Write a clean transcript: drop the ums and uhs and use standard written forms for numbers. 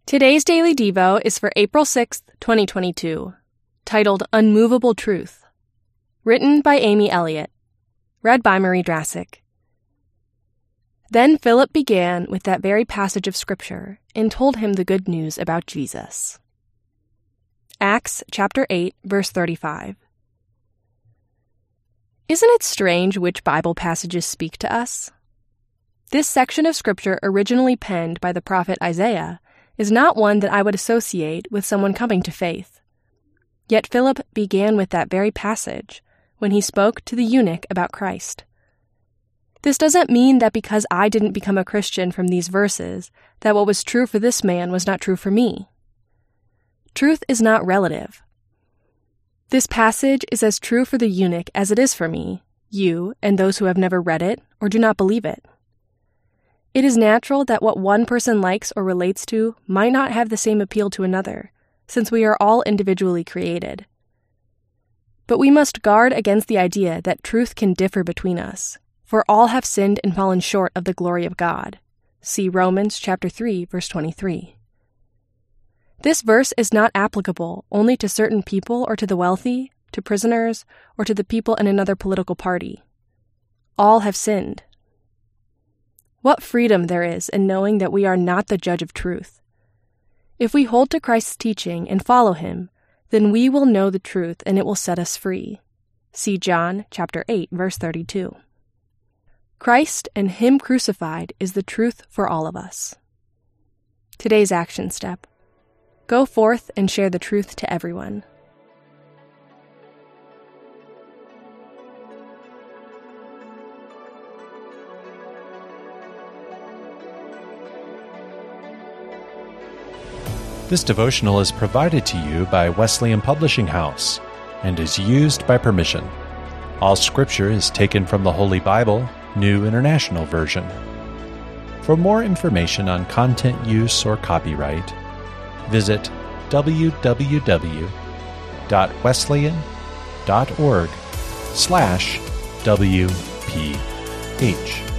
Today's Daily Devo is for April 6th, 2022, titled Unmovable Truth. Written by Amy Elliott. Read by Marie Drassic. Then Philip began with that very passage of Scripture and told him the good news about Jesus. Acts chapter 8, verse 35. Isn't it strange which Bible passages speak to us? This section of Scripture, originally penned by the prophet Isaiah, is not one that I would associate with someone coming to faith. Yet Philip began with that very passage when he spoke to the eunuch about Christ. This doesn't mean that because I didn't become a Christian from these verses, that what was true for this man was not true for me. Truth is not relative. This passage is as true for the eunuch as it is for me, you, and those who have never read it or do not believe it. It is natural that what one person likes or relates to might not have the same appeal to another, since we are all individually created. But we must guard against the idea that truth can differ between us, for all have sinned and fallen short of the glory of God. See Romans chapter 3, verse 23. This verse is not applicable only to certain people or to the wealthy, to prisoners, or to the people in another political party. All have sinned. What freedom there is in knowing that we are not the judge of truth. If we hold to Christ's teaching and follow him, then we will know the truth and it will set us free. See John chapter 8, verse 32. Christ and him crucified is the truth for all of us. Today's action step. Go forth and share the truth to everyone. This devotional is provided to you by Wesleyan Publishing House and is used by permission. All scripture is taken from the Holy Bible, New International Version. For more information on content use or copyright, visit www.wesleyan.org/WPH.